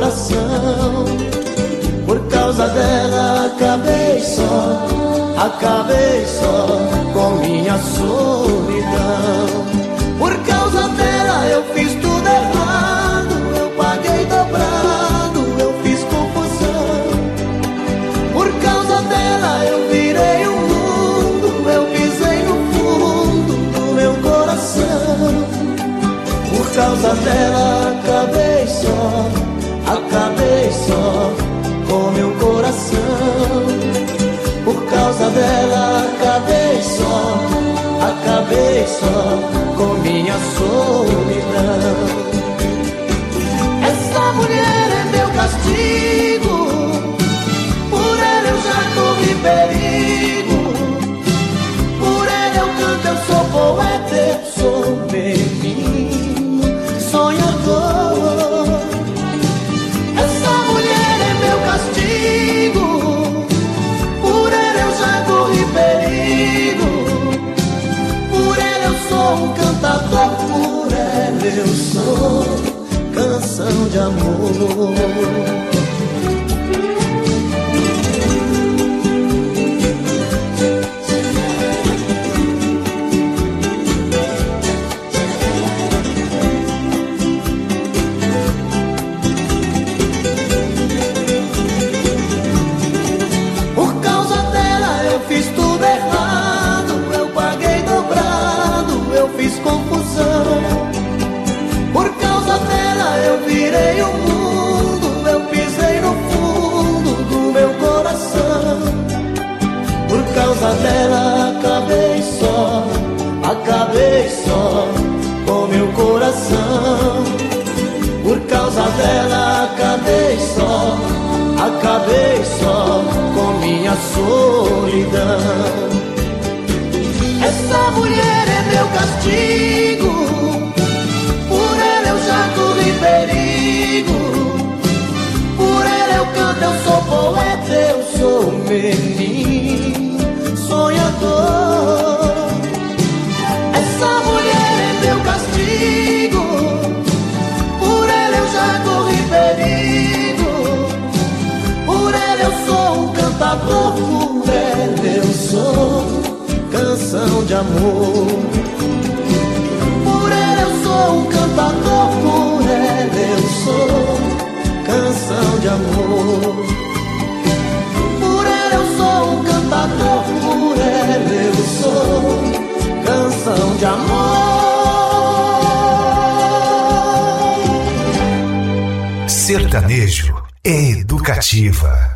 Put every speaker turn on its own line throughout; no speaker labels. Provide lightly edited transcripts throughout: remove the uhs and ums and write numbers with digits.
coração. Por causa dela acabei só com minha solidão. Por causa dela eu fiz tudo errado, eu paguei dobrado, eu fiz confusão. Por causa dela eu virei o mundo, eu pisei no fundo do meu coração. Por causa dela acabei só com meu coração. Por causa dela acabei só com minha solidão. Essa mulher é meu castigo, por ela eu já corri perigo. Por ela eu canto, eu sou poeta, eu sou menino sonhador. Essa mulher é meu castigo, por ela eu já corri perigo. Por ela eu sou um cantador, por ela eu sou canção de amor. Por causa dela eu virei o mundo, eu pisei no fundo do meu coração. Por causa dela acabei só com meu coração. Por causa dela acabei só com minha solidão. Essa mulher é meu castigo, por ela eu já corri perigo. Por ela eu canto, eu sou poeta, eu sou menino sonhador. Essa mulher é meu castigo, por ela eu já corri perigo. Por ela eu sou um cantador, por ela eu sou canção de amor. Por ela eu sou um cantador, por ela eu sou canção de amor. Por ela eu sou um cantador, por ela eu sou canção de amor.
Sertanejo é educativa.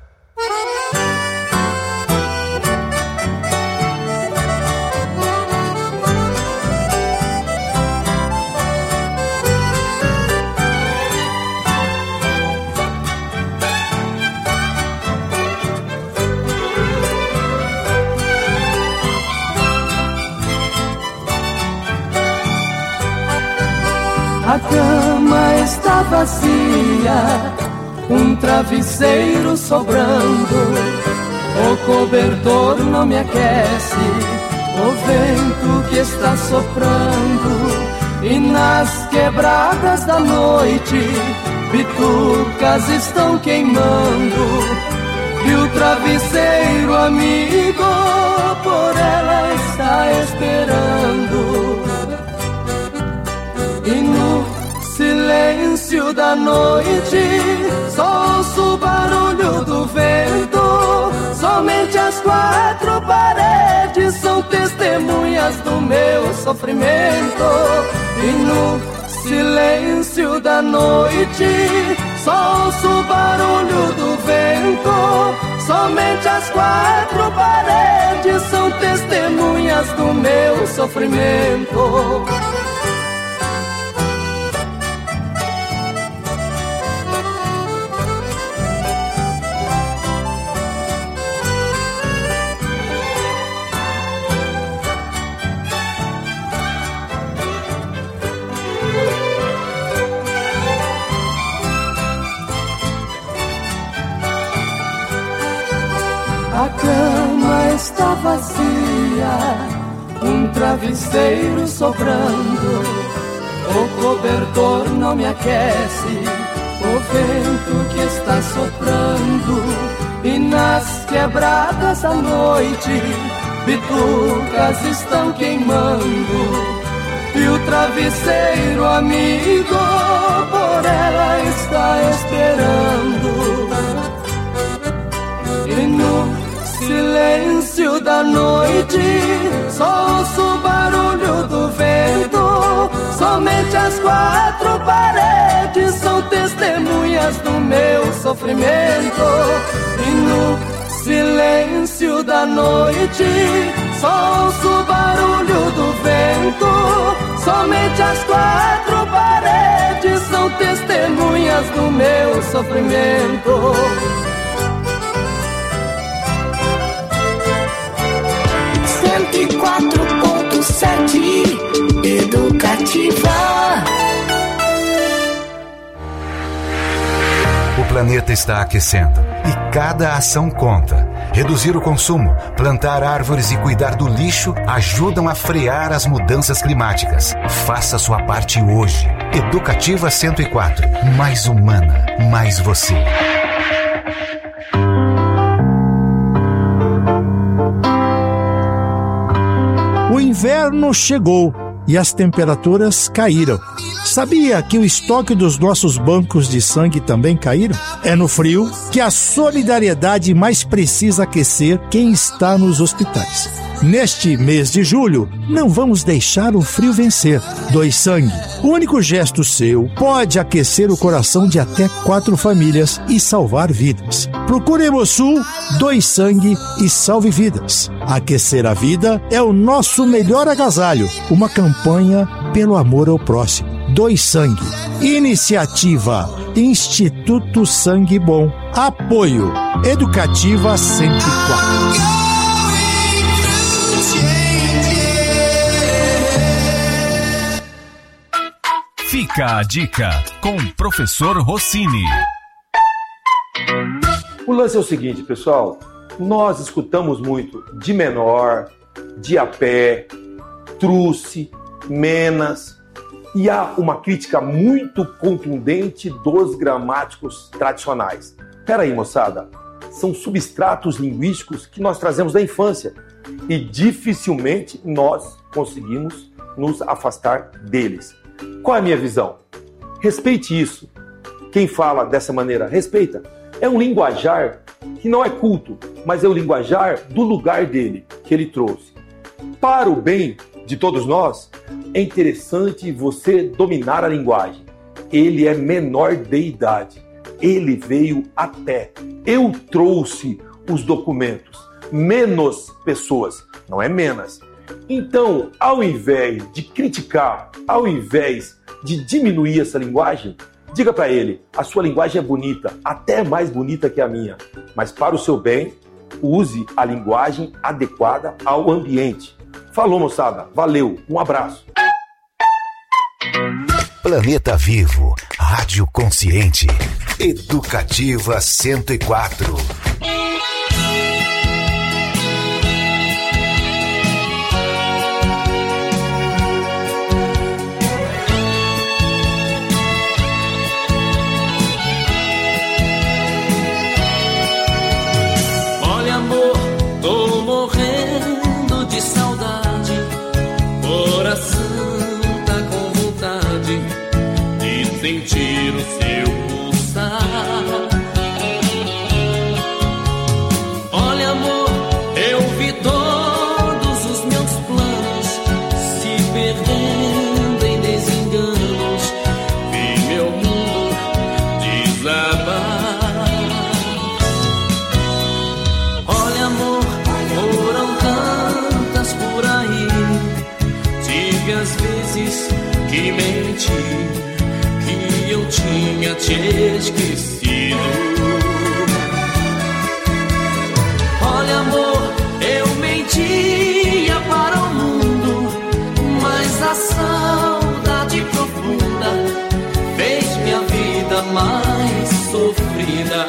A cama está vazia, um travesseiro sobrando. O cobertor não me aquece, o vento que está soprando. E nas quebradas da noite, bitucas estão queimando. E o travesseiro amigo por ela está esperando. E no silêncio da noite só ouço o barulho do vento. Somente as quatro paredes são testemunhas do meu sofrimento. E no silêncio da noite só ouço o barulho do vento. Somente as quatro paredes são testemunhas do meu sofrimento. A cama está vazia, um travesseiro sobrando. O cobertor não me aquece, o vento que está soprando e nas quebradas da noite bitucas estão queimando e o travesseiro amigo por ela está esperando. E no silêncio da noite só ouço o barulho do vento. Somente as quatro paredes são testemunhas do meu sofrimento. E no silêncio da noite só ouço o barulho do vento. Somente as quatro paredes são testemunhas do meu sofrimento.
104.7 Educativa.
O planeta está aquecendo e cada ação conta. Reduzir o consumo, plantar árvores e cuidar do lixo ajudam a frear as mudanças climáticas. Faça sua parte hoje. Educativa 104. Mais humana, mais você.
O inverno chegou e as temperaturas caíram. Sabia que o estoque dos nossos bancos de sangue também caíram? É no frio que a solidariedade mais precisa aquecer quem está nos hospitais. Neste mês de julho, não vamos deixar o frio vencer. Doe sangue. O único gesto seu pode aquecer o coração de até 4 famílias e salvar vidas. Procure Hemosul, doe sangue e salve vidas. Aquecer a vida é o nosso melhor agasalho. Uma campanha pelo amor ao próximo. Doe sangue. Iniciativa Instituto Sangue Bom. Apoio Educativa 104.
Fica a dica com o professor Rossini.
O lance é o seguinte, pessoal. Nós escutamos muito de menor, de a pé, truce, menas. E há uma crítica muito contundente dos gramáticos tradicionais. Peraí, moçada. São substratos linguísticos que nós trazemos da infância. E dificilmente nós conseguimos nos afastar deles. Qual é a minha visão? Respeite isso. Quem fala dessa maneira, respeita. É um linguajar que não é culto, mas é o linguajar do lugar dele, que ele trouxe. Para o bem de todos nós, é interessante você dominar a linguagem. Ele é menor de idade. Ele veio a pé. Eu trouxe os documentos. Menos pessoas, não é menos. Então, ao invés de criticar, ao invés de diminuir essa linguagem, diga para ele, a sua linguagem é bonita, até mais bonita que a minha, mas para o seu bem, use a linguagem adequada ao ambiente. Falou, moçada, valeu, um abraço.
Planeta Vivo, Rádio Consciente, Educativa 104.
Sentir o seu pulsar. Olha, amor, eu vi todos os meus planos se perdendo em desenganos. Vi meu mundo desabar. Olha, amor, foram tantas por aí. Tive as vezes que menti, eu tinha te esquecido. Olha, amor, eu mentia para o mundo, mas a saudade profunda fez minha vida mais sofrida.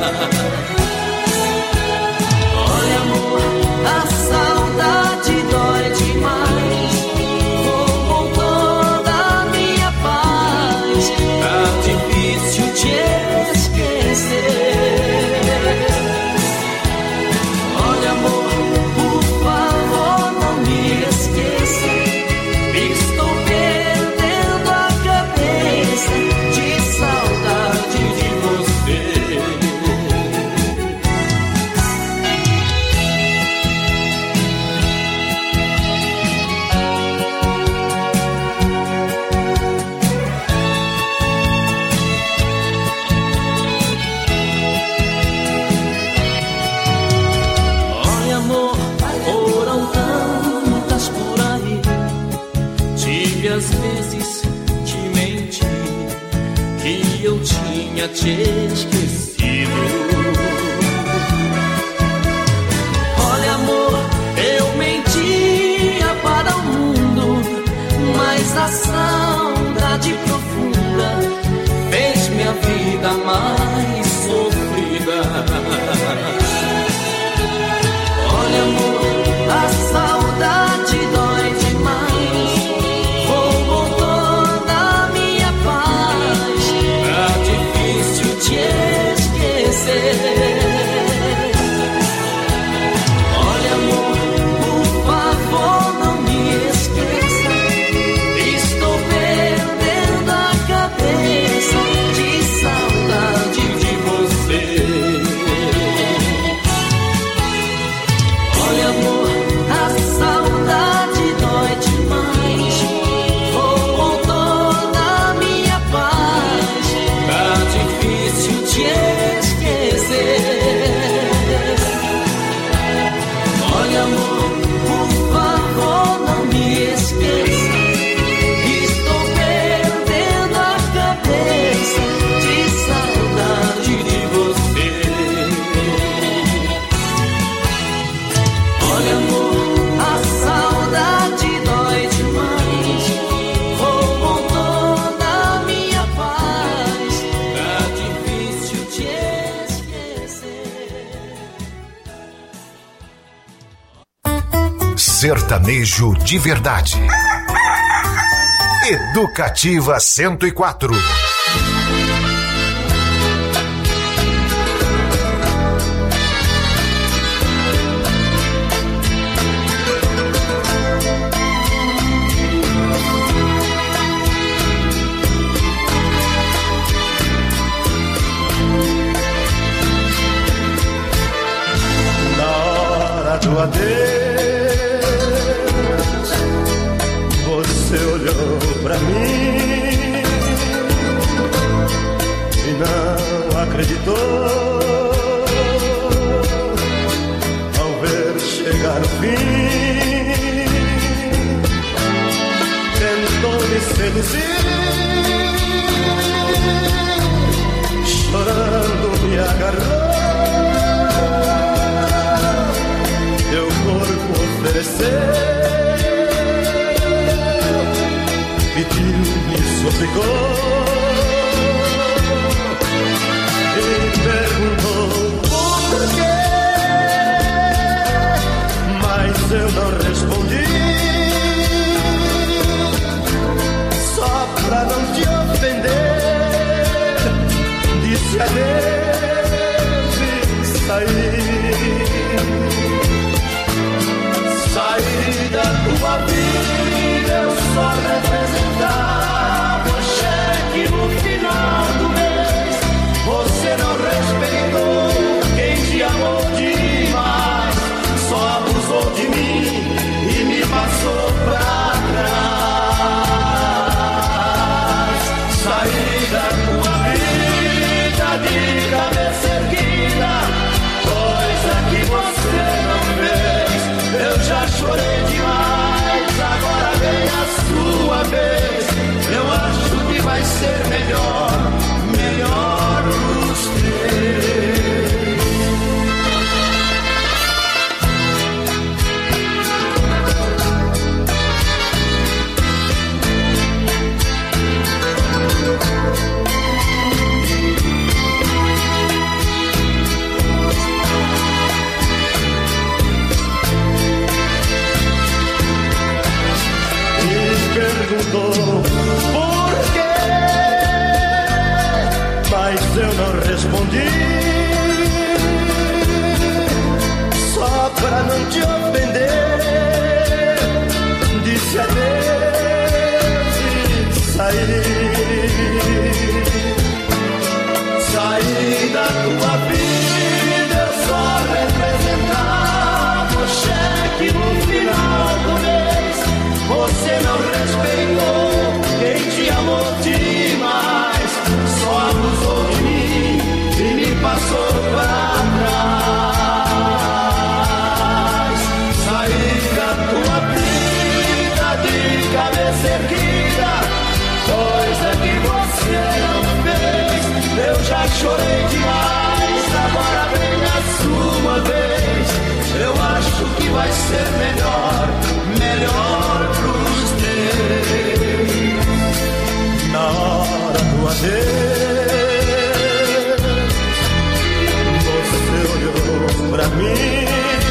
Olha, amor, a saudade dói demais. Tá difícil te eu tinha te esquecido. Olha, amor, eu mentia para o mundo, mas a saudade profunda fez minha vida mais sofrida. Olha, amor, a saudade dói demais. Vou com toda a minha paz, tá difícil te esquecer. Olha, amor, por favor, não me esqueça. Estou perdendo a cabeça de saudade de você. Olha, amor, a saudade dói demais. Vou com toda a minha paz, tá difícil te esquecer. Olha, amor, por favor, não me esqueça. Estou perdendo a cabeça de saudade de você. Olha, amor, a saudade dói demais. Vou com toda a minha paz, tá difícil te esquecer.
Sertanejo de verdade. Educativa 104.
Na hora do adeus, você olhou pra mim e não acreditou ao ver chegar o fim. Tentou me seduzir, chorando me agarrou. Teu corpo ofereceu, pediu, me suplicou e perguntou por quê, mas eu não respondi, só pra não te ofender. Disse adeus e saí. Saí da tua vida, eu só representava o cheque no final do mês. Você não respeitou quem te amou demais, só abusou de mim e me passou pra trás. Saí da tua vida de cabeça erguida, coisa que você não fez. Eu já chorei demais, agora vem a sua vez. Eu acho que vai ser melhor, melhor os três. Perguntou por quê, mas eu não respondi, só pra não te ofender. Disse adeus e saí. Saí da tua vida, eu só representava o cheque no final do mês. Você não respeitou quem te amou demais, só abusou de mim e me passou pra trás. Saí da tua vida de cabeça erguida, coisa que você não fez. ser melhor pros teus. Na hora do adeus, você olhou pra mim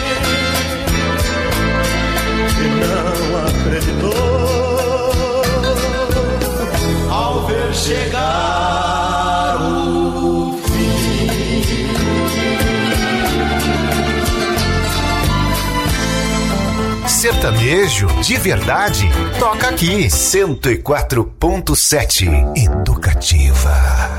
e não acreditou ao ver chegar o fim.
Sertanejo de verdade, toca aqui 104.7 Educativa.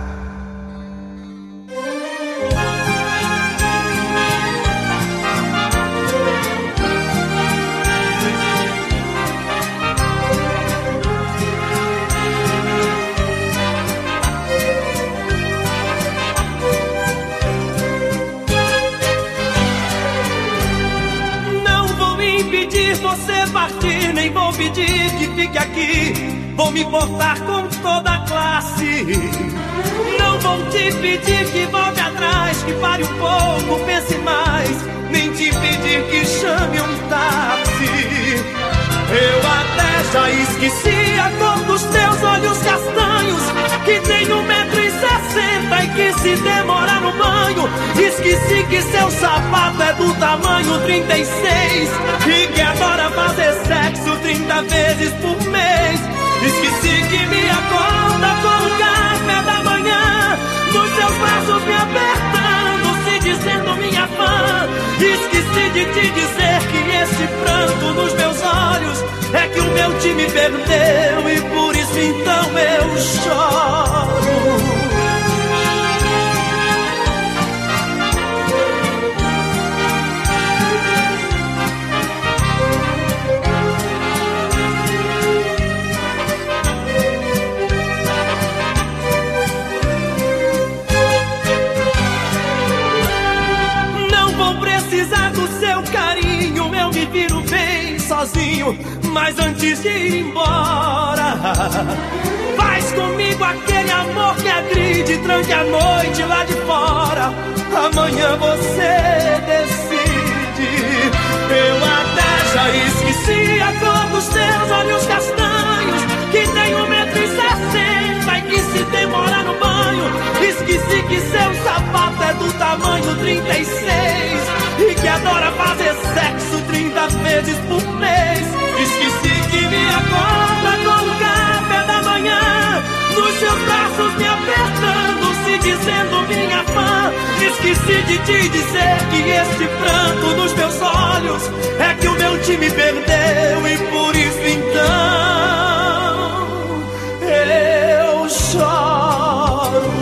Você partir, nem vou pedir que fique aqui. Vou me portar com toda a classe. Não vou te pedir que volte atrás, que pare um pouco, pense mais. Nem te pedir que chame um táxi. Eu até já esqueci a cor dos teus olhos castanhos, que tem 1,60 m e que se demorar no banho. Esqueci que seu sapato é do tamanho 36 e que adora fazer sexo 30 vezes por mês. Esqueci que me acorda com o café da manhã, nos seus braços me apertando, se dizendo minha fã. Esqueci de te dizer que esse pranto nos meus olhos é que o meu time perdeu e por isso então eu choro. Sozinho, mas antes de ir embora, faz comigo aquele amor que agride, tranque a noite lá de fora. Amanhã você decide. Eu até já esqueci a cor dos teus olhos castanhos, que tem 1,60 m e que se demora no banho. Esqueci que seu sapato é do tamanho 36 e que adora fazer sexo 30 vezes por mês. Esqueci que me acorda com o café da manhã, nos seus braços me apertando, se dizendo minha fã. Esqueci de te dizer que este pranto nos meus olhos é que o meu time perdeu e por isso então eu choro.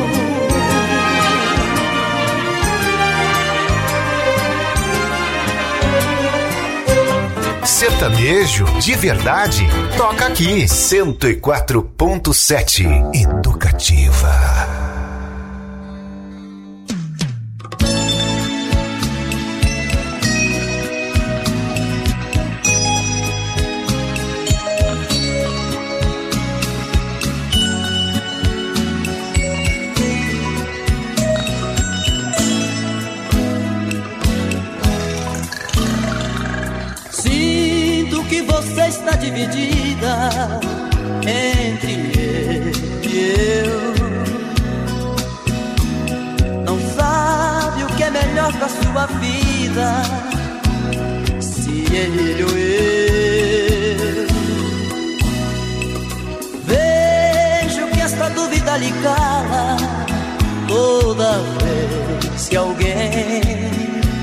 Sertanejo de verdade, toca aqui 104.7 Educativa.
Está dividida entre ele e eu. Não sabe o que é melhor pra sua vida, se ele ou eu. Vejo que esta dúvida lhe cala toda vez que alguém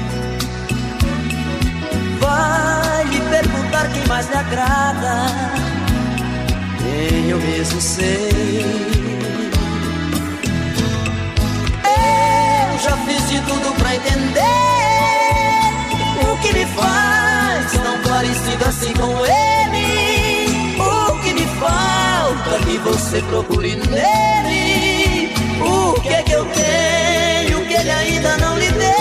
vai lhe perguntar quem mais lhe agrada, nem eu mesmo sei. Eu já fiz de tudo pra entender o que me faz tão parecido assim com ele. O que me falta que você procure nele. O que é que eu tenho que ele ainda não lhe deu?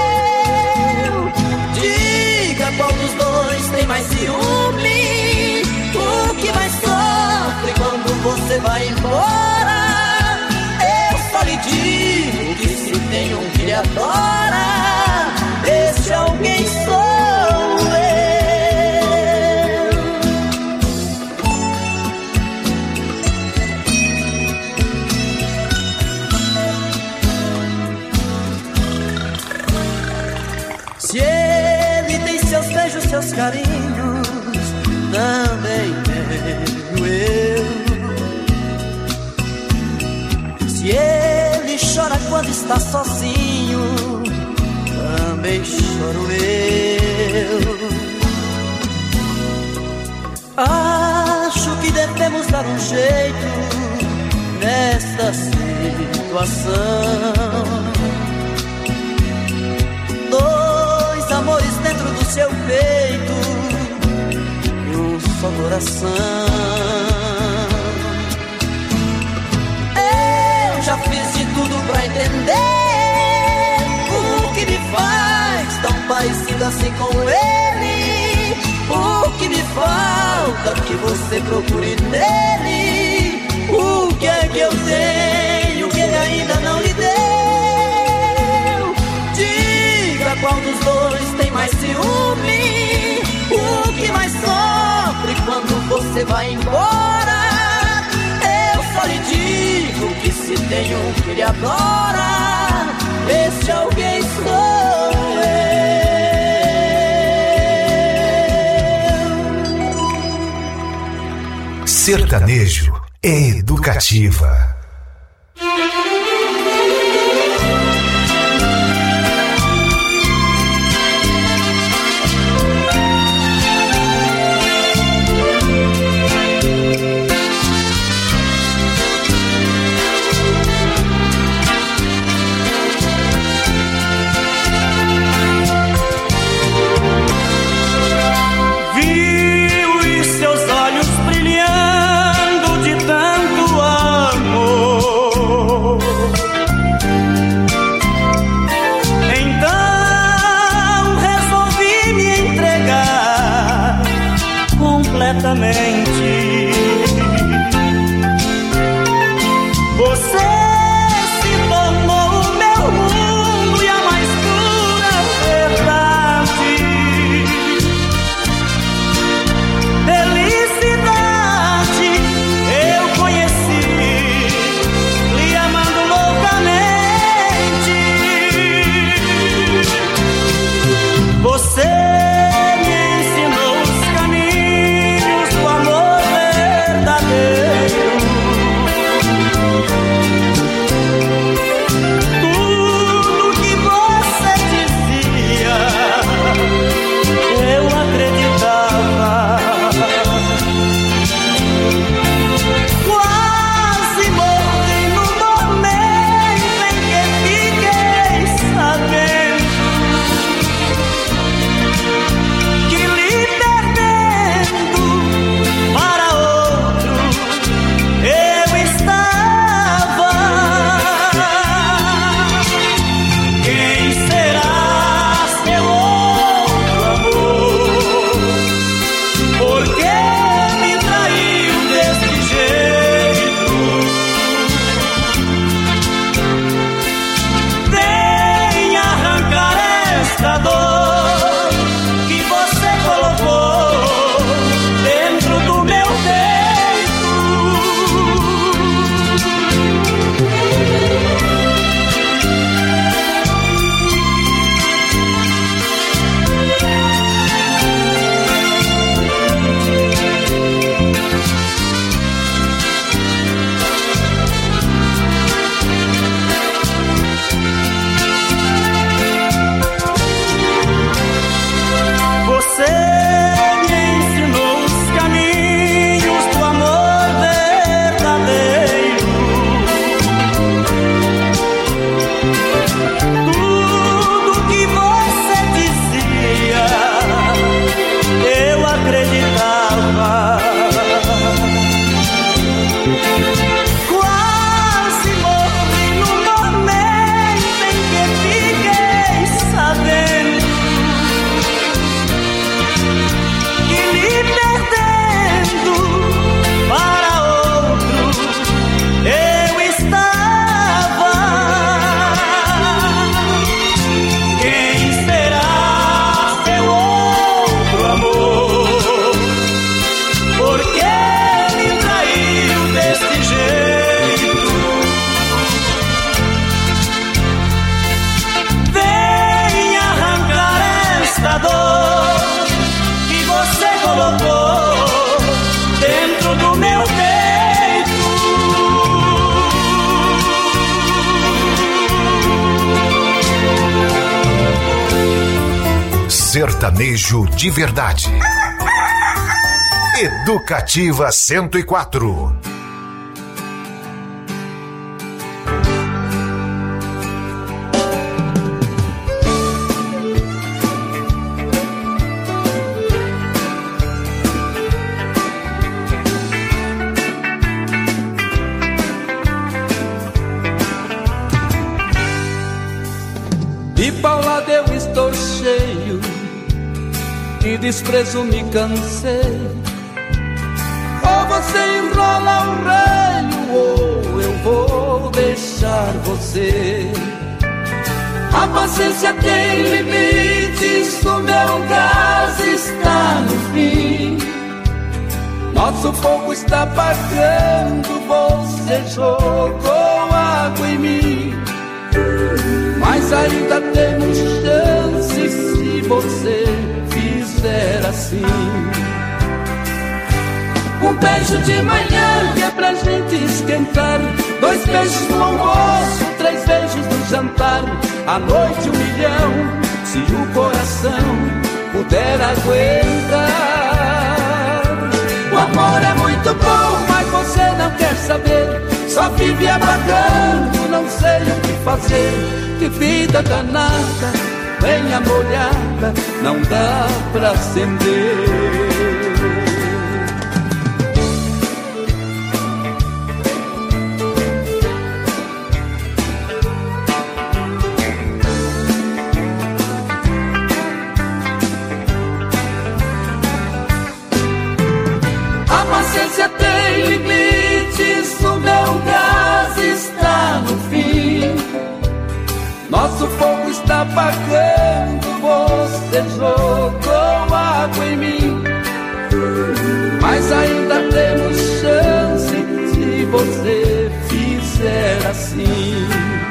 Qual dos dois tem mais ciúme? O que mais sofre quando você vai embora? Eu só lhe digo que se tem um que lhe adora, esse alguém sou eu. seus carinhos também tenho eu. Se ele chora quando está sozinho, também choro eu. Acho que devemos dar um jeito nesta situação. Dois amores dentro do seu peito e um só coração. Eu já fiz de tudo pra entender o que me faz tão parecido assim com ele. O que me falta que você procure nele. O que é que eu tenho que ele ainda não lhe deu? Diga qual dos dois tem mais ciúme. O que mais sofre quando você vai embora? Eu só lhe digo que se tem um que ele adora, esse alguém sou eu.
Sertanejo é educativa.
Vi os seus olhos brilhando de tanto amor.
Sertanejo de verdade. Educativa 104.
De paulada eu estou cheio, de desprezo me cansei. Ou você enrola o reino, ou eu vou deixar você. A paciência tem limites, o meu gás está no fim. Nosso fogo está apagando, você jogou água em mim. Mas ainda temos chance se você fizer assim. Um beijo de manhã que é pra gente esquentar, 2 beijos no almoço, 3 beijos no jantar. À noite 1 milhão, se o coração puder aguentar. O amor é muito bom, mas você não quer saber. Só vive abagando, não sei o que fazer. Que vida danada, lenha molhada, não dá pra acender. A paciência tem limites, o meu gás está no fim. Nosso fogo está apagando, você jogou água em mim. Mas ainda temos chance se você fizer assim.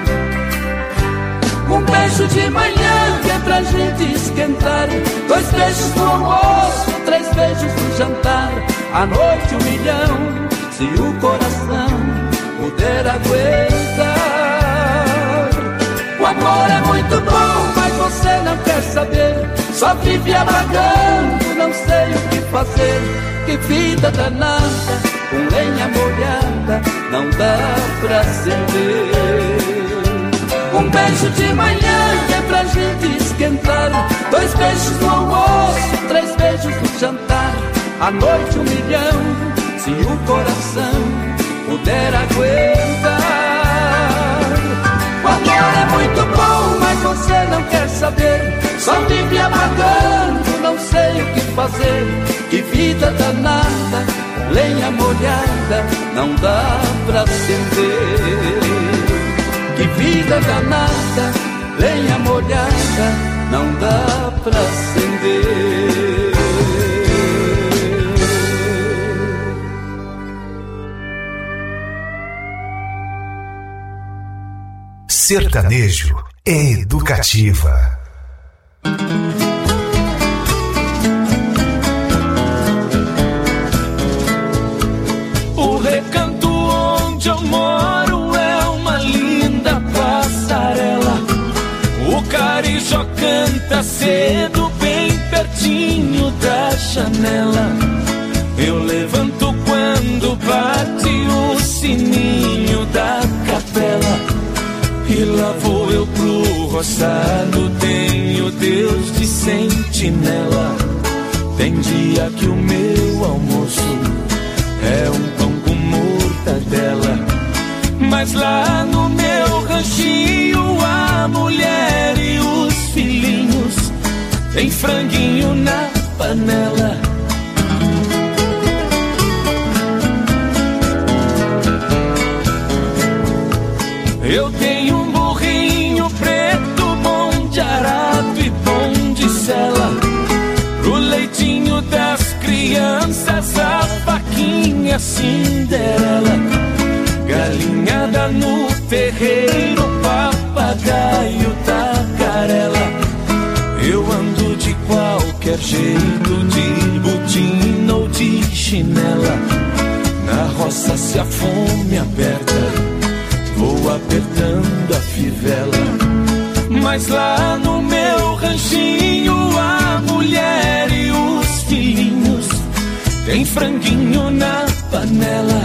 Um beijo de manhã que é pra gente esquentar, 2 beijos no almoço, 3 beijos no jantar. À noite 1 milhão, se o coração puder aguentar. O amor é muito bom, mas você não quer saber. Só vive abagando, não sei o que fazer. Que vida danada, com lenha molhada, não dá pra acender. Um beijo de manhã que é pra gente esquentar, 2 beijos no almoço, 3 beijos no jantar. À noite 1 milhão, se o coração puder aguentar. O amor é muito bom, mas você não quer saber. Só vive apagando, não sei o que fazer. Que vida danada, lenha molhada, não dá pra acender. Que vida danada, lenha molhada, não dá pra acender.
Sertanejo é educativa.
O recanto onde eu moro é uma linda passarela. O carijó canta cedo bem pertinho da janela. Eu levanto quando bate o sininho da capela. E lá vou eu pro roçado, tenho Deus de sentinela. Tem dia que o meu almoço é um pão com mortadela. Mas lá no meu ranchinho a mulher e os filhinhos tem franguinho na panela. Eu tenho um burrinho preto, bom de arado e bom de sela. Pro leitinho das crianças, a vaquinha Cinderela. Galinhada no terreiro, papagaio tagarela. Eu ando de qualquer jeito, de botina ou de chinela. Na roça se a fome aperta, vou apertando a fivela. Mas lá no meu ranchinho a mulher e os filhinhos, tem franguinho na panela.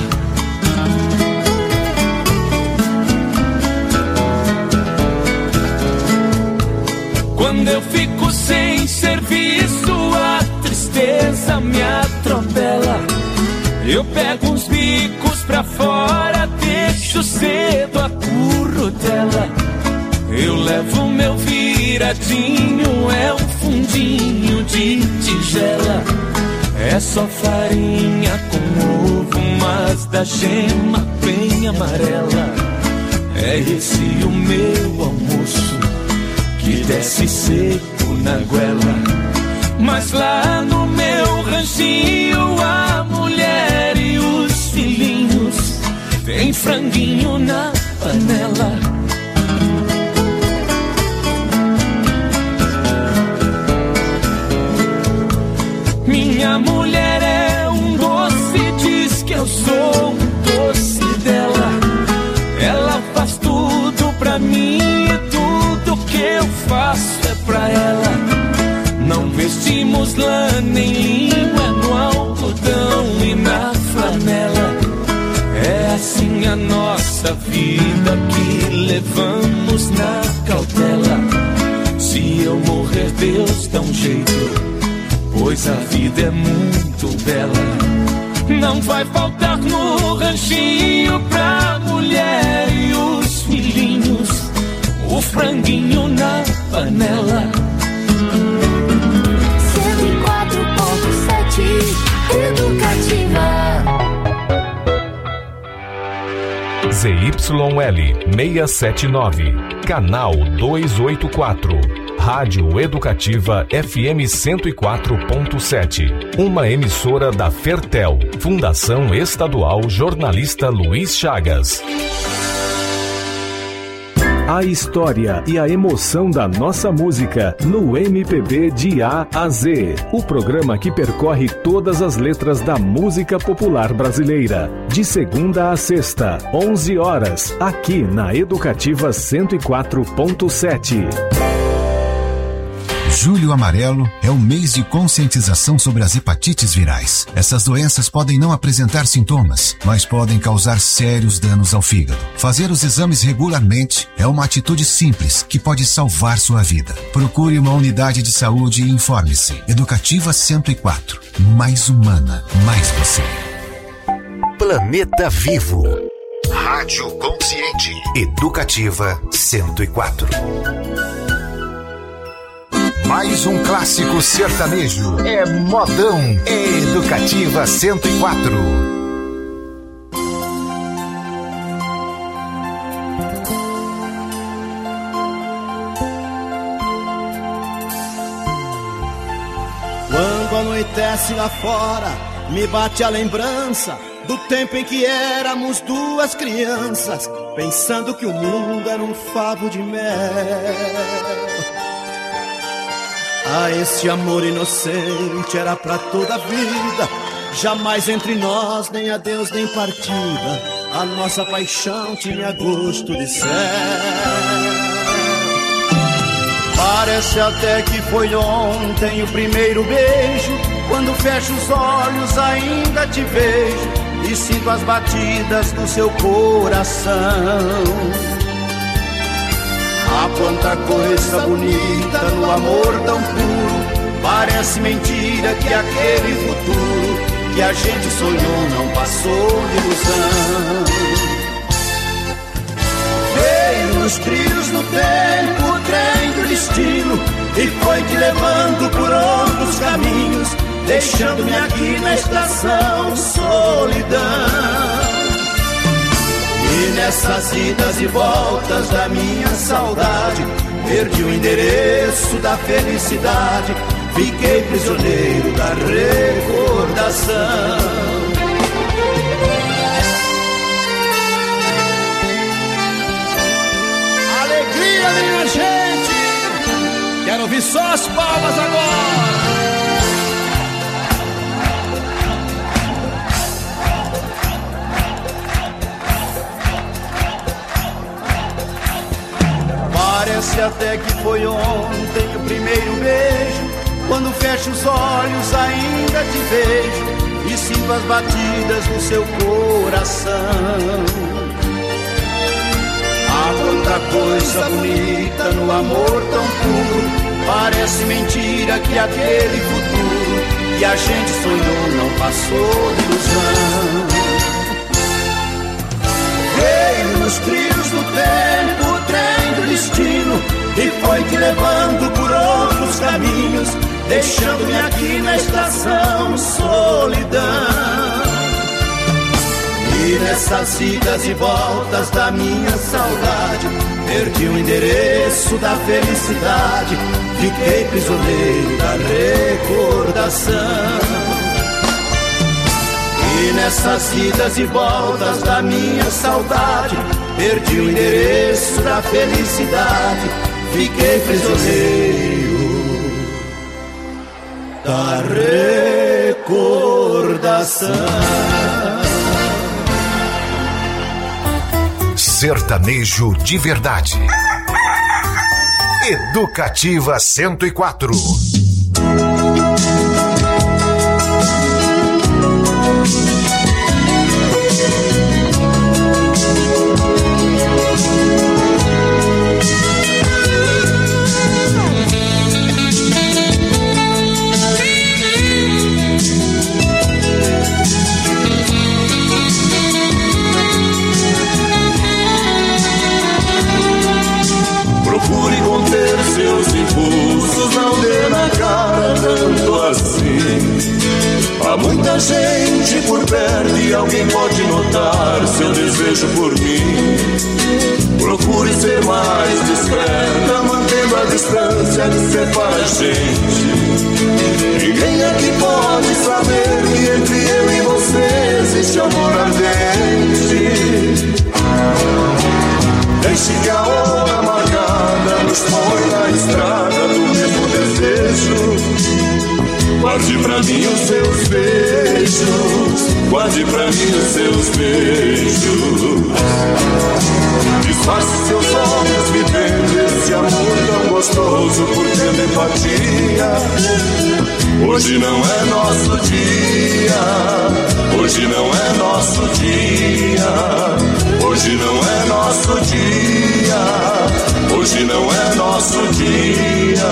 Quando eu fico sem serviço, a tristeza me atropela. Eu pego uns bicos pra fora, deixo cedo a currutela. Eu levo meu viradinho, é um fundinho de tigela. É só farinha com ovo, mas da gema bem amarela. É esse o meu almoço, que desce seco na goela. Mas lá no meu ranchinho, a mulher e os filhinhos, tem franguinho na panela. Minha mulher é um doce, diz que eu sou um doce dela. Ela faz tudo pra mim e tudo que eu faço é pra ela. Não vestimos lã nem linho, é no algodão e na flanela. É assim a nossa vida que levamos na cautela. Se eu morrer, Deus dá um jeito, pois a vida é muito bela. Não vai faltar no ranchinho pra mulher e os filhinhos, o franguinho na panela.
104.7 Educativa.
ZYL 679, canal 284. Rádio Educativa FM 104.7. Uma emissora da Fertel, Fundação Estadual Jornalista Luiz Chagas. A história e a emoção da nossa música no MPB de A a Z. O programa que percorre todas as letras da música popular brasileira. De segunda a sexta, 11 horas, aqui na Educativa 104.7.
Julho Amarelo é o mês de conscientização sobre as hepatites virais. Essas doenças podem não apresentar sintomas, mas podem causar sérios danos ao fígado. Fazer os exames regularmente é uma atitude simples que pode salvar sua vida. Procure uma unidade de saúde e informe-se. Educativa 104. Mais humana, mais você.
Planeta Vivo. Rádio Consciente. Educativa 104. Mais um clássico sertanejo. É modão. É Educativa 104.
Quando anoitece lá fora, me bate a lembrança do tempo em que éramos duas crianças, pensando que o mundo era um favo de mel. Ah, esse amor inocente era pra toda a vida, jamais entre nós nem adeus nem partida. A nossa paixão tinha gosto de céu. Parece até que foi ontem o primeiro beijo. Quando fecho os olhos ainda te vejo e sinto as batidas do seu coração. Há quanta coisa bonita no amor tão puro. Parece mentira que aquele futuro que a gente sonhou não passou de ilusão. Veio nos trilhos do tempo o trem do destino e foi te levando por outros caminhos, deixando-me aqui na estação solidão. E nessas idas e voltas da minha saudade, perdi o endereço da felicidade, fiquei prisioneiro da recordação. Alegria, minha gente! Quero ouvir só as palmas agora! Parece até que foi ontem o primeiro beijo. Quando fecho os olhos ainda te vejo e sinto as batidas do seu coração. Há tanta coisa bonita no amor tão puro, parece mentira que aquele futuro que a gente sonhou não passou de ilusão. Veio nos trilhos do tempo o trem do destino e foi te levando por outros caminhos, deixando-me aqui na estação solidão. E nessas idas e voltas da minha saudade, perdi o endereço da felicidade, fiquei prisioneiro da recordação. E nessas idas e voltas da minha saudade, perdi o endereço da felicidade, fiquei prisioneiro da recordação.
Sertanejo de verdade. Educativa 104.
Procure conter seus impulsos, não dê na cara tanto assim. Há muita gente por perto e alguém pode notar seu desejo por mim. Procure ser mais discreta, mantendo a distância que separa a gente. Ninguém aqui pode saber que entre eu e você existe amor ardente. Deixe que a hora marcada nos põe na estrada do mesmo desejo. Guarde pra mim os seus beijos, guarde pra mim os seus beijos. Disfarce seus olhos vivendo esse amor tão gostoso por telepatia. Hoje não é nosso dia, hoje não é nosso dia, hoje não é nosso dia, hoje não é nosso dia.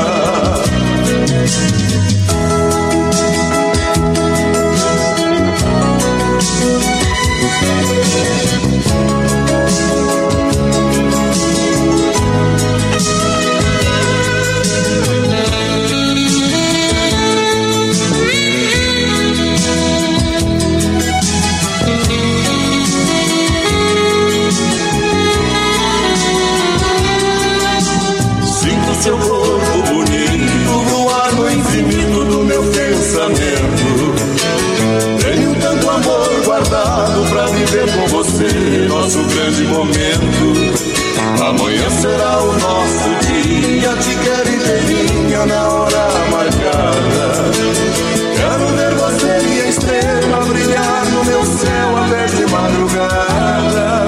Seu corpo bonito voar no infinito do meu pensamento. Tenho tanto amor guardado pra viver com você nosso grande momento. Amanhã será o nosso dia, te quero inteirinha na hora marcada. Quero ver você, minha estrela, brilhar no meu céu até de madrugada.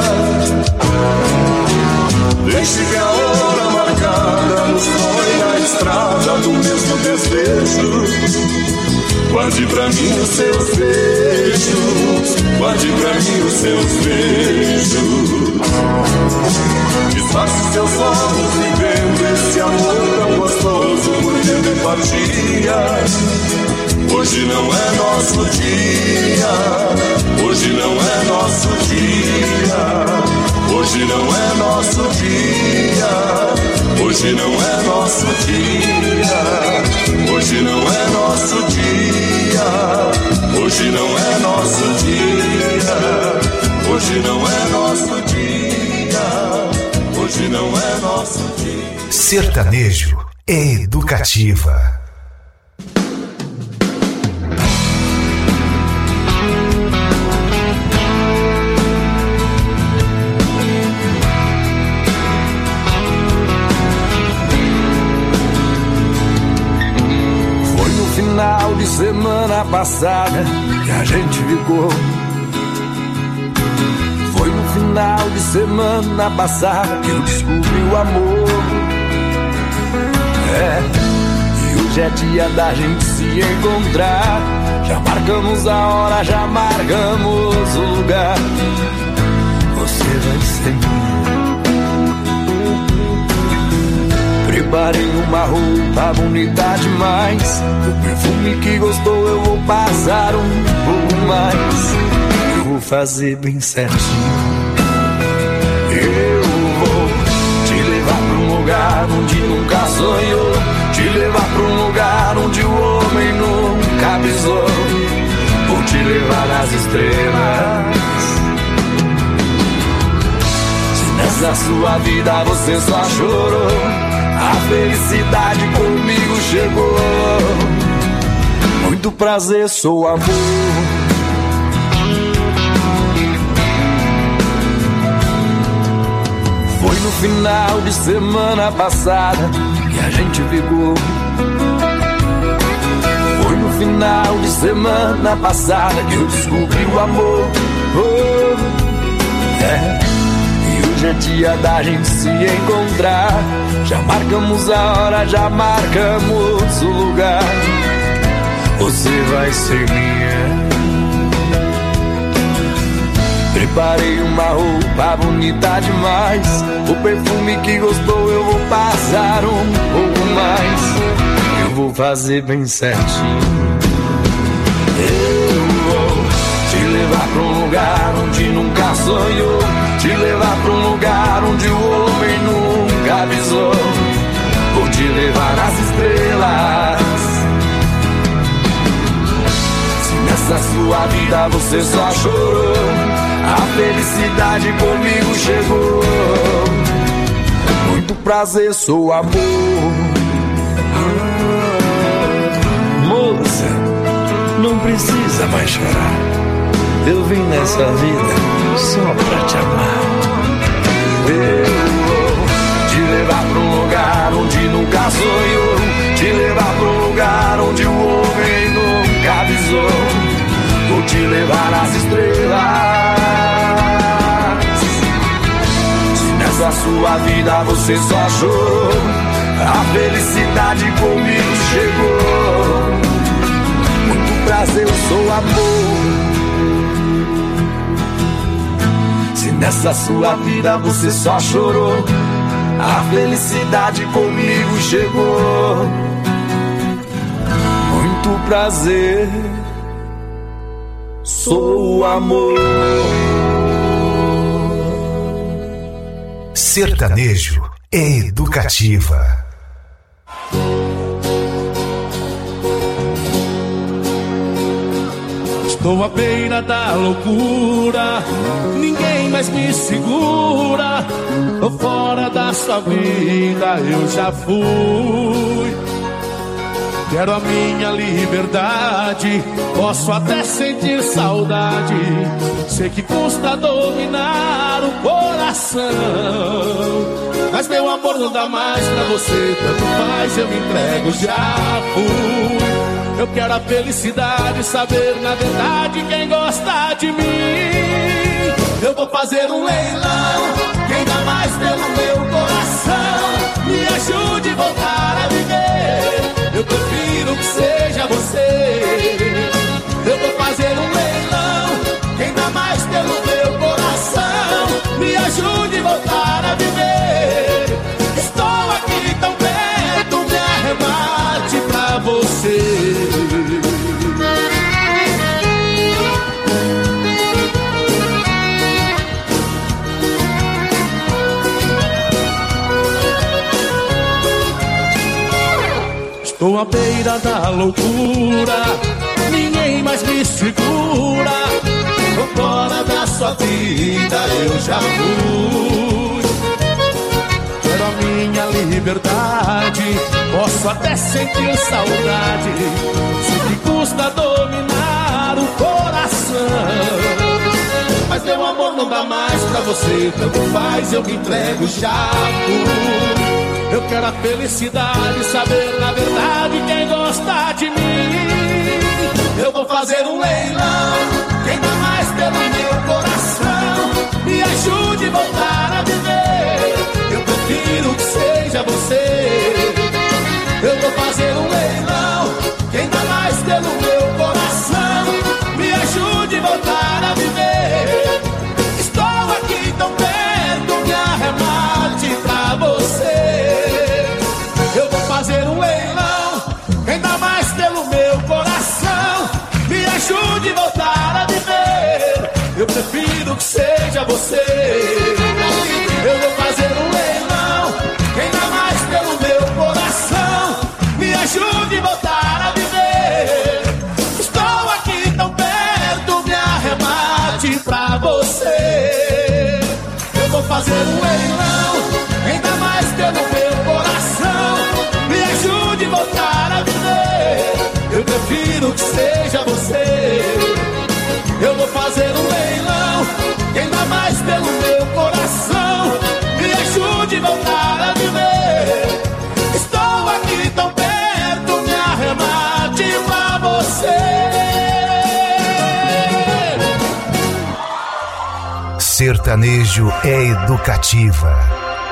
Deixe que a hora marcada nos põe na estrada do mesmo desejo. Guarde pra mim os seus beijos, guarde pra mim os seus beijos. Disfarce seus olhos vivendo esse amor tão gostoso por telepatia. Hoje não é nosso dia, hoje não é nosso dia, hoje não é nosso dia, hoje não é nosso dia, hoje não é nosso dia, hoje não é nosso dia, hoje não é nosso dia, hoje não é nosso dia.
Sertanejo é educativa.
Final de semana passada que a gente ficou. Foi no final de semana passada que eu descobri o amor. E hoje é dia da gente se encontrar. Já marcamos a hora, já marcamos o lugar. Você vai ser minha. Preparei uma roupa bonita demais. O perfume que gostou eu vou passar um pouco mais. Eu vou fazer bem certinho. Eu vou te levar pra um lugar onde nunca sonhou. Te levar pra um lugar onde o homem nunca pisou. Vou te levar nas estrelas. Se nessa sua vida você só chorou, a felicidade comigo chegou. Muito prazer, sou amor. Foi no final de semana passada que a gente ficou. Foi no final de semana passada que eu descobri o amor. E hoje é dia da gente se encontrar. Já marcamos a hora, já marcamos o lugar. Você vai ser minha. Preparei uma roupa bonita demais. O perfume que gostou eu vou passar um pouco mais. Eu vou fazer bem certinho. Eu vou te levar pra um lugar onde nunca sonhou. Te levar pra um lugar onde o homem nunca avisou. Vou te levar nas estrelas. Se nessa sua vida você só chorou, a felicidade comigo chegou. Muito prazer, sou amor. Moça, não precisa mais chorar. Eu vim nessa vida só pra te amar. Eu vou te levar pra um lugar onde nunca sonhou. Te levar pra um lugar onde o homem nunca avisou. Vou te levar às estrelas. Se nessa sua vida você só chorou, a felicidade comigo chegou. Muito prazer, eu sou amor. Se nessa sua vida você só chorou, a felicidade comigo chegou. Muito prazer, sou amor.
Sertanejo é educativa.
Estou à beira da loucura, ninguém mais me segura. Tô fora da sua vida, eu já fui. Quero a minha liberdade, posso até sentir saudade. Sei que custa dominar o coração, mas meu amor não dá mais pra você. Tanto faz, eu me entrego, já fui. Eu quero a felicidade, saber na verdade quem gosta de mim. Eu vou fazer um leilão, quem dá mais pelo meu coração. Me ajude a voltar a viver, eu prefiro que seja você. Eu vou fazer um leilão, quem dá mais pelo meu coração. Me ajude a voltar a viver. Estou aqui tão perto, me arremate pra você. Estou à beira da loucura, ninguém mais me segura. Tô fora da sua vida, eu já fui. Quero a minha liberdade, posso até sentir saudade. Sei que custa dominar o coração, mas meu amor não dá mais pra você. Tanto faz, eu me entrego, já fui. Eu quero a felicidade, saber na verdade quem gosta de mim. Eu vou fazer um leilão, quem dá mais pelo meu coração. Me ajude a voltar a viver, eu prefiro que seja você. Eu vou fazer um leilão,
voltar a viver, eu prefiro que seja você. Eu vou fazer um leilão, quem dá mais pelo meu coração, me ajude a voltar a viver. Estou aqui tão perto, me arremate pra você. Eu vou fazer um leilão, quem dá mais pelo meu coração, me ajude a voltar a viver. Eu prefiro que seja você. Eu vou fazer um leilão, quem dá mais pelo meu coração, me ajude a voltar a viver. Estou aqui tão perto, me arremate pra você.
Sertanejo é educativa.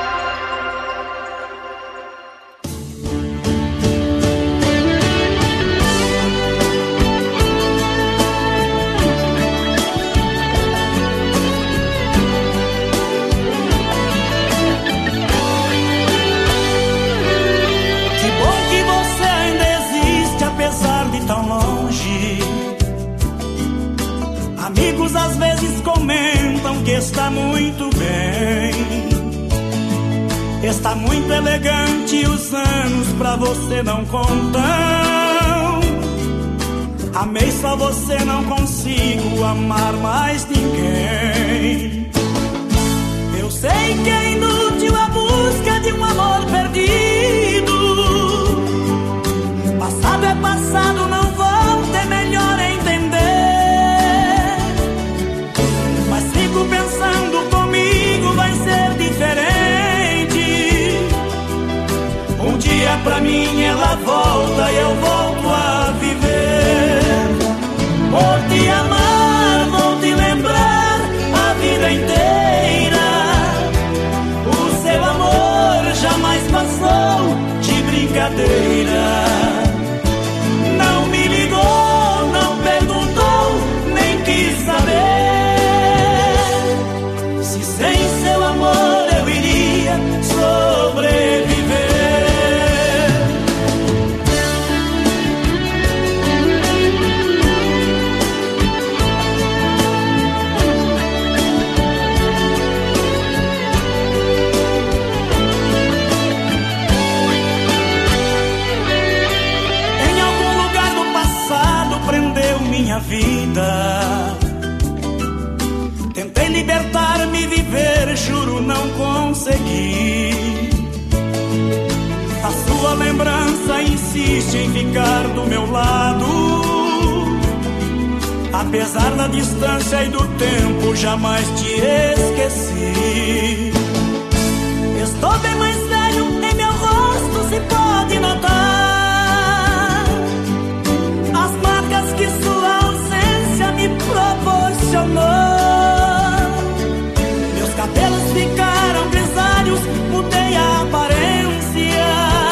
Às vezes comentam que está muito bem, está muito elegante e os anos pra você não contam. Amei só você, não consigo amar mais ninguém. Eu sei que é inútil a busca de um amor perdido. Passado é passado, não volta, é melhor entender. Pensando comigo vai ser diferente. Um dia pra mim ela volta e eu volto a viver. Por te amar, vou te lembrar a vida inteira. O seu amor jamais passou de brincadeira. Não me ligou, não perguntou, nem quis saber. Sem seu amor eu iria sobreviver. Em algum lugar do passado prendeu minha vida. Tentei libertar-me, viver, juro não consegui. A sua lembrança insiste em ficar do meu lado. Apesar da distância e do tempo, jamais te esqueci. Estou bem mais velho, em meu rosto se pode notar as marcas que sua ausência me proporcionou. Cabelos ficaram grisalhos, mudei a aparência.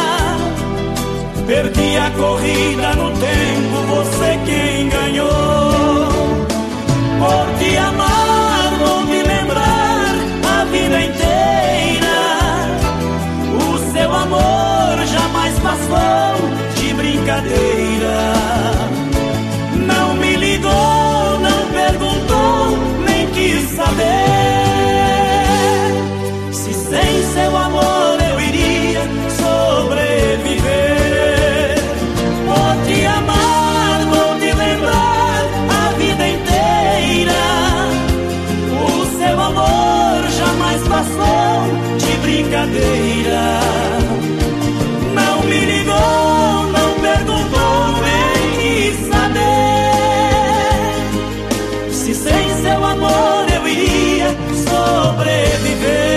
Perdi a corrida no tempo, você quem ganhou. Por te amar, vou me lembrar a vida inteira. O seu amor jamais passou de brincadeira. Não me ligou, não perguntou, nem quis saber. Sem seu amor eu iria sobreviver. Por te amar, vou te lembrar a vida inteira. O seu amor jamais passou de brincadeira. Não me ligou, não perguntou, nem quis saber. Se sem seu amor eu iria sobreviver.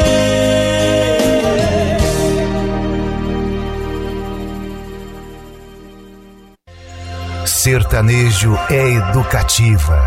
Sertanejo é educativa.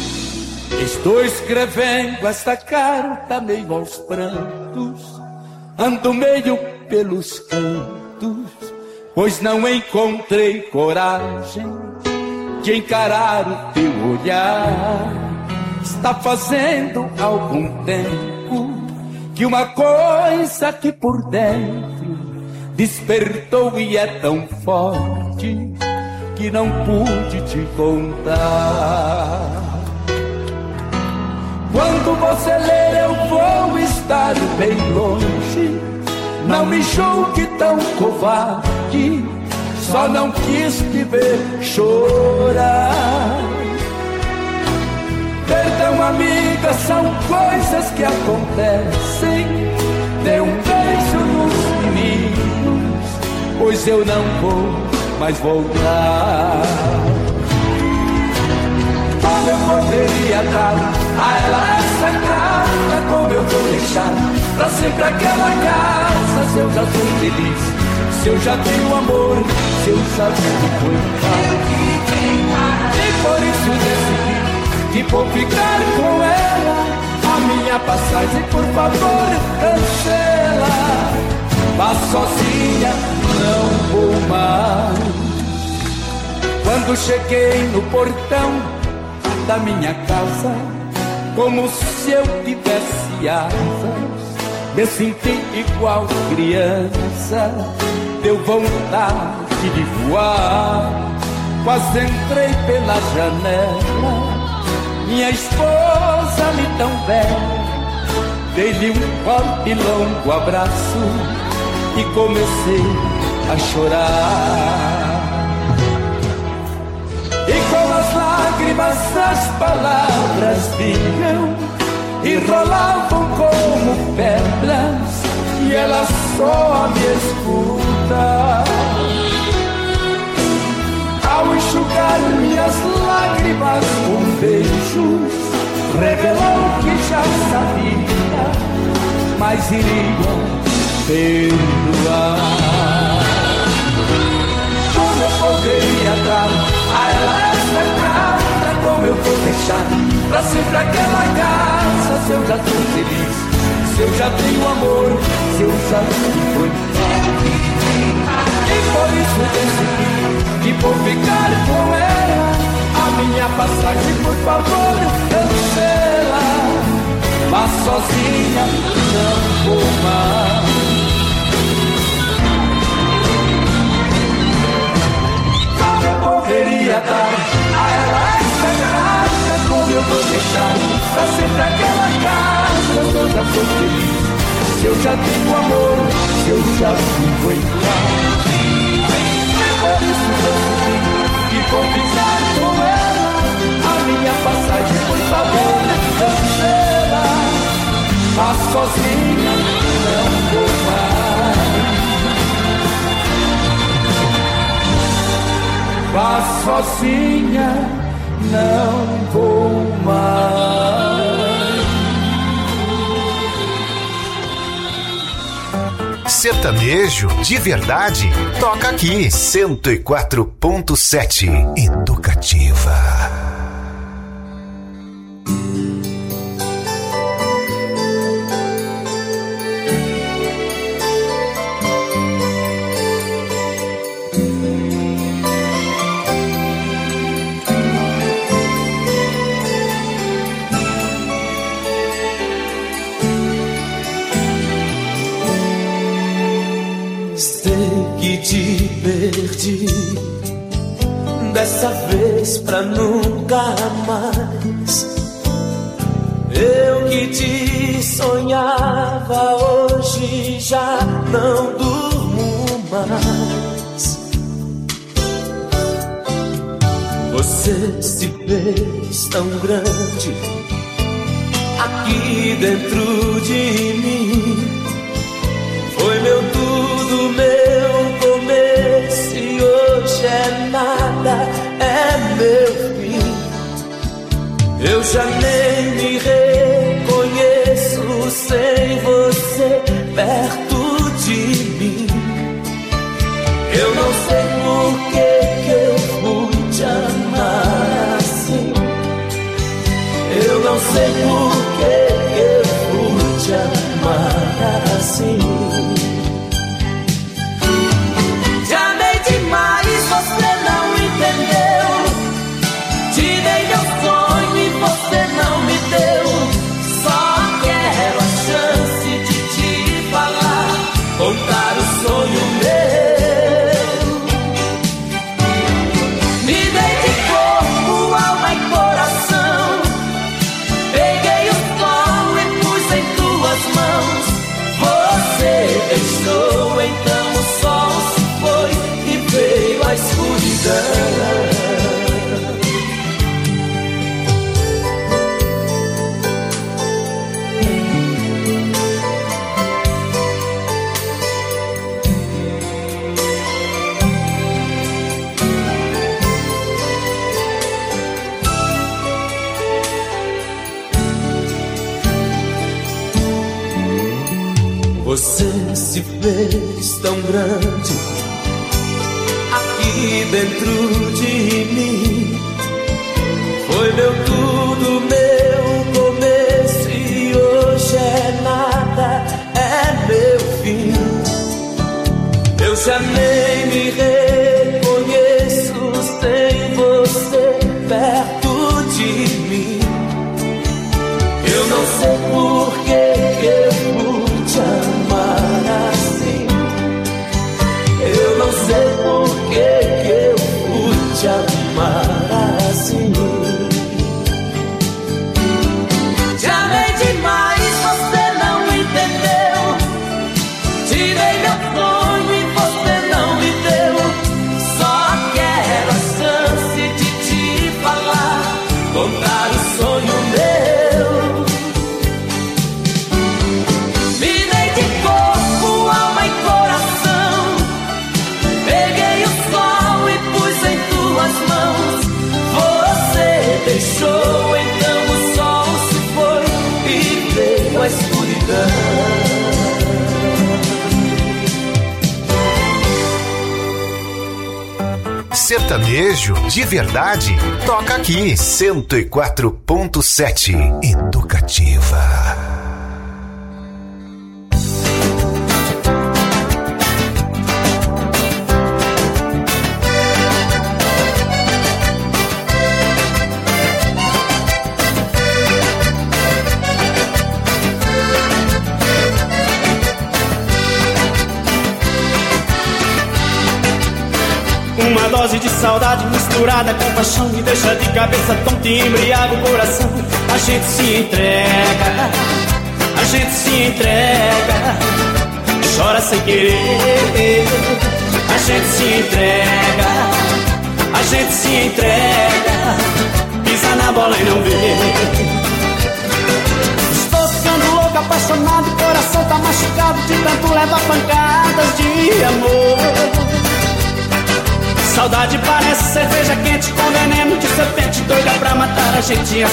Estou escrevendo esta carta meio aos prantos, ando meio pelos cantos, pois não encontrei coragem de encarar o teu olhar. Está fazendo algum tempo que uma coisa que por dentro despertou e é tão forte que não pude te contar. Quando você ler eu vou estar bem longe, não me julgue tão covarde, só não quis te ver chorar. Perdão, amiga, são coisas que acontecem. Dê um beijo nos meninos, pois eu não vou mais voltar. Como eu poderia dar a ela essa carta? Como eu vou deixar pra sempre aquela casa? Se eu já sou feliz, se eu já tenho amor, se eu já vivo em paz. E por isso decidi que vou ficar com ela. A minha passagem, por favor, cancela. Vá sozinha, não vou mais. Quando cheguei no portão da minha casa, como se eu tivesse asas, me senti igual criança, deu vontade de voar. Quase entrei pela janela, minha esposa me tão bela, dei-lhe um forte e longo abraço e comecei a chorar. E com as lágrimas as palavras vinham e rolavam como pedras, e ela só me escuta. Ao enxugar minhas lágrimas com beijos, revelou que já sabia, mas iria perdoar. Como eu poderia dar a ela essa carta? Como eu vou deixar pra sempre aquela casa? Se eu já sou feliz, se eu já tenho amor, se eu já vivo em paz. E por isso decidi que vou ficar com ela. A minha passagem, por favor, cancela. Vá sozinha, não vou mais. Como eu poderia dar a ela essa graça? Como eu vou deixar pra sempre aquela casa? Se eu já sou feliz, se eu já tenho amor, se eu já vivo em paz. Por isso decidi que vou ficar com ela. A minha passagem, por favor, cancela. Vá sozinha, não vou mais. Vá sozinha, não vou mais.
Sertanejo de verdade, toca aqui. 104.7 Educativa.
Te perdi dessa vez pra nunca mais. Eu que te sonhava, hoje já não durmo mais. Você se fez tão grande aqui dentro de mim. Foi meu tudo, meu começo, e hoje é nada, é meu fim. Eu já nem me reconheço sem você perto de mim. Eu não sei por que eu fui te amar assim. Eu não sei por que eu fui te amar assim. Você se fez tão grande aqui dentro de mim. Foi meu tudo, meu começo, e hoje é nada, é meu fim. Eu já nem me reconheço sem você perto de mim. Eu não sei por que eu pude amar assim. Eu não sei por que eu pude amar assim. Te amei demais, você não entendeu. Tirei meu sonho e você não me deu. Só quero a chance de te falar, contar o sonho meu. Me dei de corpo, alma e coração. Peguei o sol e pus em tuas mãos. Você deixou, então o sol se foi e veio a escuridão.
Sertanejo de verdade, toca aqui. 104.7 Educativa.
Uma dose de saudade misturada com paixão me deixa de cabeça tonta e embriaga o coração. A gente se entrega, a gente se entrega, chora sem querer. A gente se entrega, a gente se entrega, pisa na bola e não vê. Estou ficando louco, apaixonado, o coração tá machucado de tanto levar pancadas de amor. Saudade parece cerveja quente com veneno de serpente, doida pra matar a gente.